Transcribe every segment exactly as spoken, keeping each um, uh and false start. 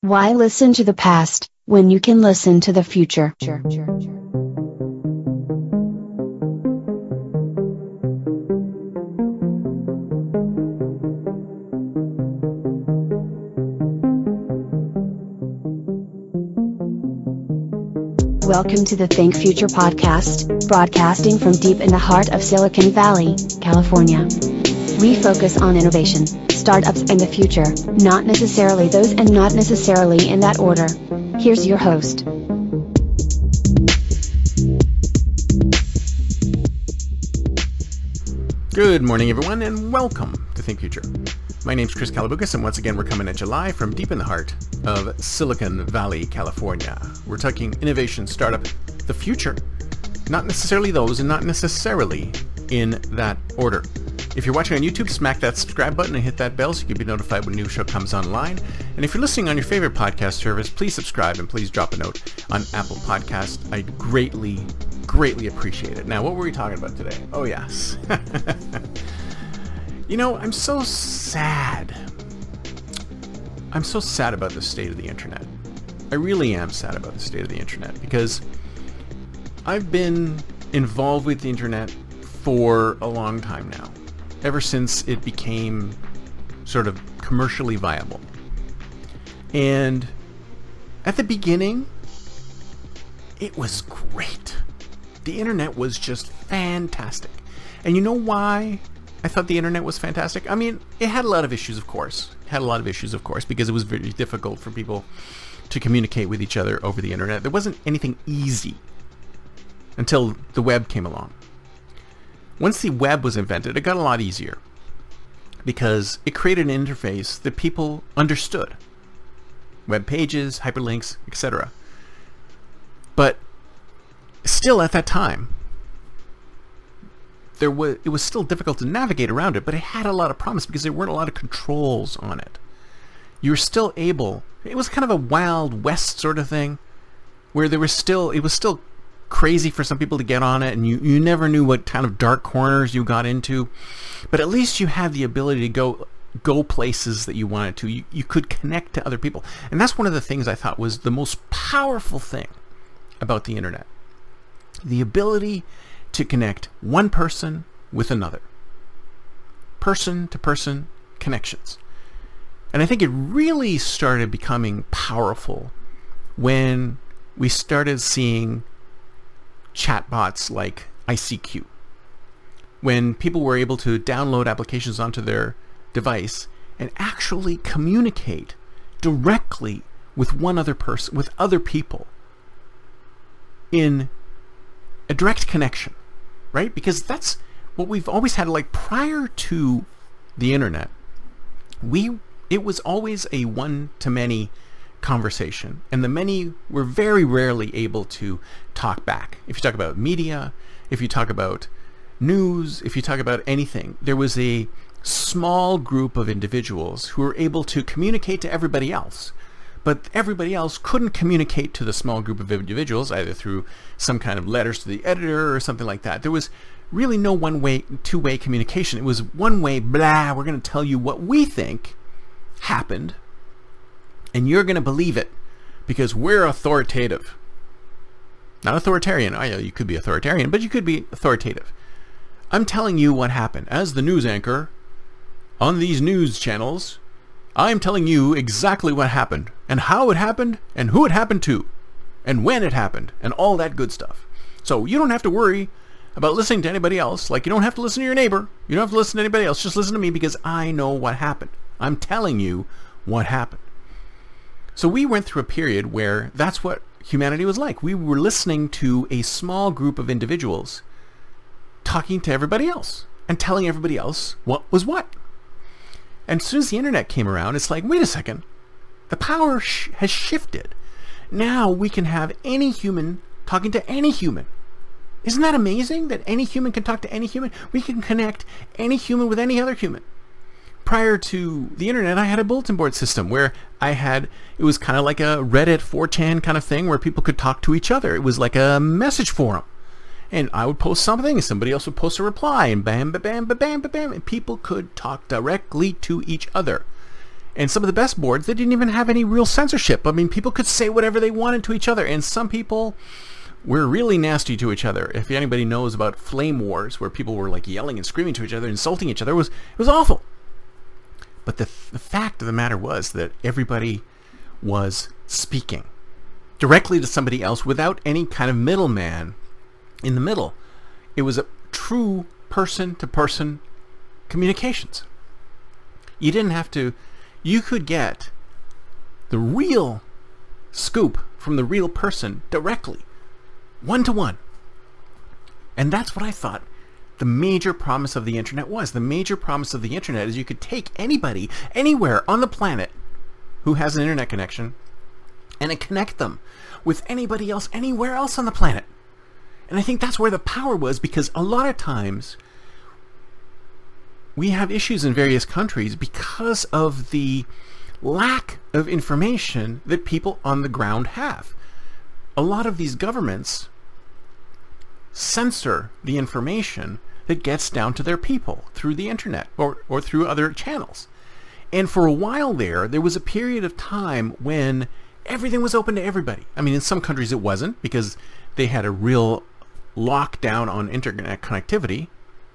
Why listen to the past, when you can listen to the future? Welcome to the Think Future podcast, broadcasting from deep in the heart of Silicon Valley, California. We focus on innovation, startups and the future, not necessarily those and not necessarily in that order. Here's your host. Good morning, everyone, and welcome to Think Future. My name's Chris Kalaboukis, and once again, we're coming at you live from deep in the heart of Silicon Valley, California. We're talking innovation, startup, the future, not necessarily those, and not necessarily in that order. If you're watching on YouTube, smack that subscribe button and hit that bell so you can be notified when a new show comes online. And if you're listening on your favorite podcast service, please subscribe and please drop a note on Apple Podcasts. I greatly, greatly appreciate it. Now, what were we talking about today? Oh, yes. You know, I'm so sad. I'm so sad about the state of the internet. I really am sad about the state of the internet because I've been involved with the internet for a long time now, ever since it became sort of commercially viable. And at the beginning, it was great. The internet was just fantastic. And you know why I thought the internet was fantastic? I mean, it had a lot of issues, of course. It had a lot of issues, of course, because it was very difficult for people to communicate with each other over the internet. There wasn't anything easy until the web came along. Once the web was invented, it got a lot easier because it created an interface that people understood. Web pages, hyperlinks, et cetera. But still at that time, there was it was still difficult to navigate around it, but it had a lot of promise because there weren't a lot of controls on it. You were still able, it was kind of a Wild West sort of thing, where there was still, it was still crazy for some people to get on it, and you, you never knew what kind of dark corners you got into, but at least you had the ability to go go places that you wanted to. You, you could connect to other people, and that's one of the things I thought was the most powerful thing about the internet. The ability to connect one person with another. Person to person connections. And I think it really started becoming powerful when we started seeing chatbots like I C Q. When people were able to download applications onto their device and actually communicate directly with one other person, with other people in a direct connection, right? Because that's what we've always had. Like prior to the internet, we it was always a one-to-many conversation, and the many were very rarely able to talk back. If you talk about media, if you talk about news, if you talk about anything, there was a small group of individuals who were able to communicate to everybody else. But everybody else couldn't communicate to the small group of individuals, either through some kind of letters to the editor or something like that. There was really no one-way, two-way communication. It was one-way, blah, we're going to tell you what we think happened, and you're going to believe it because we're authoritative. Not authoritarian. I know you could be authoritarian, but you could be authoritative. I'm telling you what happened. As the news anchor on these news channels, I'm telling you exactly what happened, and how it happened, and who it happened to, and when it happened, and all that good stuff. So you don't have to worry about listening to anybody else. Like, you don't have to listen to your neighbor. You don't have to listen to anybody else. Just listen to me because I know what happened. I'm telling you what happened. So we went through a period where that's what humanity was like. We were listening to a small group of individuals talking to everybody else and telling everybody else what was what. And as soon as the internet came around, it's like, wait a second, the power sh- has shifted. Now we can have any human talking to any human. Isn't that amazing that any human can talk to any human? We can connect any human with any other human. Prior to the internet, I had a bulletin board system where I had, it was kind of like a Reddit four chan kind of thing where people could talk to each other. It was like a message forum. And I would post something and somebody else would post a reply, and bam, ba bam, ba bam, ba bam, and people could talk directly to each other. And some of the best boards, they didn't even have any real censorship. I mean, people could say whatever they wanted to each other, and some people were really nasty to each other. If anybody knows about flame wars, where people were like yelling and screaming to each other, insulting each other, it was it was awful. But the, the fact of the matter was that everybody was speaking directly to somebody else without any kind of middleman in the middle. It was a true person-to-person communications. You didn't have to... You could get the real scoop from the real person directly, one-to-one. And that's what I thought the major promise of the internet was. The major promise of the internet is you could take anybody, anywhere on the planet who has an internet connection and connect them with anybody else, anywhere else on the planet. And I think that's where the power was, because a lot of times we have issues in various countries because of the lack of information that people on the ground have. A lot of these governments censor the information that gets down to their people through the internet or, or through other channels. And for a while there, there was a period of time when everything was open to everybody. I mean, in some countries it wasn't, because they had a real lockdown on internet connectivity.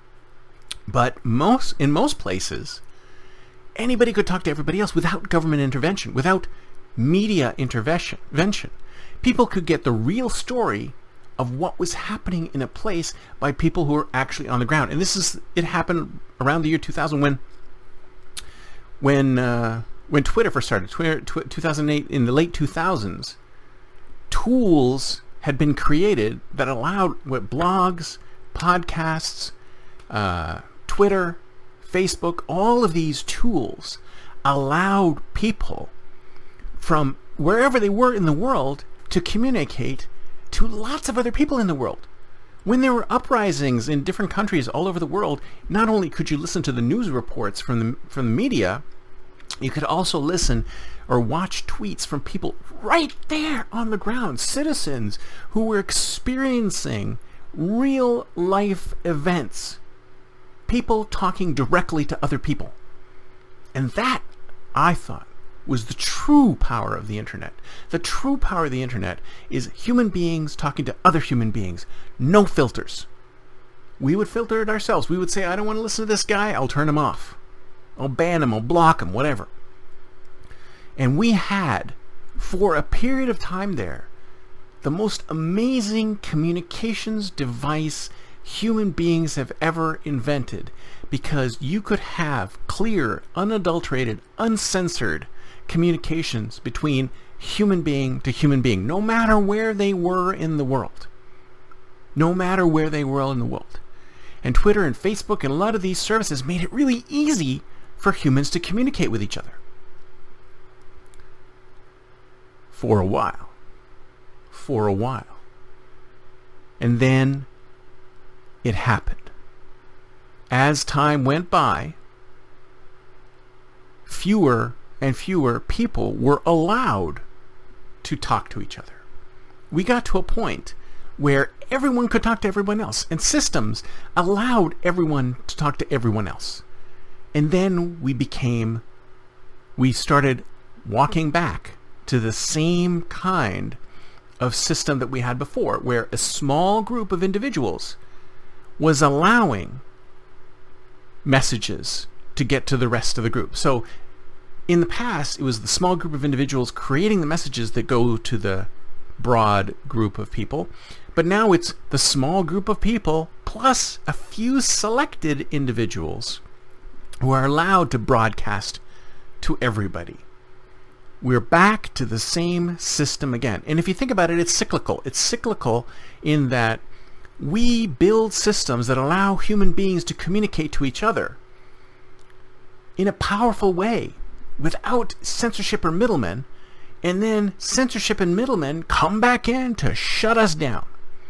But most in most places, anybody could talk to everybody else without government intervention, without media intervention. People could get the real story of what was happening in a place by people who were actually on the ground. And this is it happened around the year two thousand, when when uh, when Twitter first started. Twitter, tw- two thousand eight, in the late two thousands, tools had been created that allowed what, blogs, podcasts, uh, Twitter, Facebook, all of these tools allowed people from wherever they were in the world to communicate to lots of other people in the world. When there were uprisings in different countries all over the world, not only could you listen to the news reports from the from the media, you could also listen or watch tweets from people right there on the ground, citizens who were experiencing real life events, people talking directly to other people. And that, I thought, was the true power of the internet. The true power of the internet is human beings talking to other human beings. No filters. We would filter it ourselves. We would say, I don't want to listen to this guy, I'll turn him off. I'll ban him, I'll block him, whatever. And we had, for a period of time there, the most amazing communications device human beings have ever invented, because you could have clear, unadulterated, uncensored communications between human being to human being, no matter where they were in the world. No matter where they were in the world. And Twitter and Facebook and a lot of these services made it really easy for humans to communicate with each other. For a while. For a while. And then it happened. As time went by, fewer and fewer people were allowed to talk to each other. We got to a point where everyone could talk to everyone else, and systems allowed everyone to talk to everyone else. And then we became, we started walking back to the same kind of system that we had before, where a small group of individuals was allowing messages to get to the rest of the group. So in the past, it was the small group of individuals creating the messages that go to the broad group of people. But now it's the small group of people plus a few selected individuals who are allowed to broadcast to everybody. We're back to the same system again. And if you think about it, it's cyclical. It's cyclical in that we build systems that allow human beings to communicate to each other in a powerful way without censorship or middlemen, and then censorship and middlemen come back in to shut us down.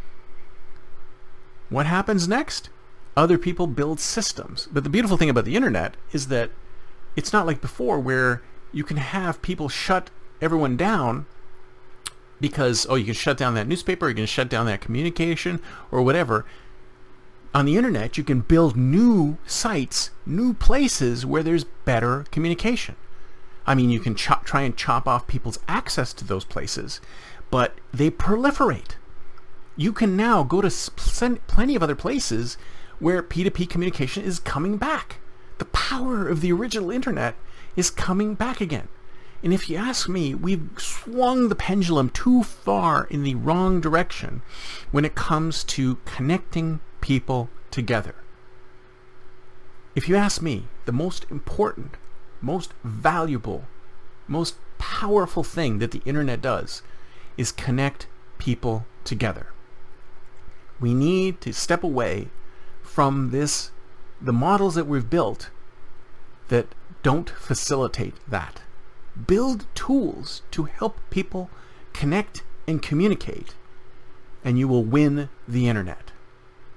What happens next? Other people build systems. But the beautiful thing about the internet is that it's not like before, where you can have people shut everyone down because, oh, you can shut down that newspaper, you can shut down that communication, or whatever. On the internet, you can build new sites, new places where there's better communication. I mean, you can chop, try and chop off people's access to those places, but they proliferate. You can now go to plenty of other places where P two P communication is coming back. The power of the original internet is coming back again. And if you ask me, we've swung the pendulum too far in the wrong direction when it comes to connecting people together. If you ask me, the most important, most valuable, most powerful thing that the internet does is connect people together. We need to step away from this, the models that we've built that don't facilitate that. Build tools to help people connect and communicate, and you will win the internet.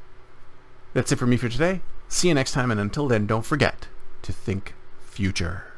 That's it for me for today. See you next time, and until then, don't forget to think future.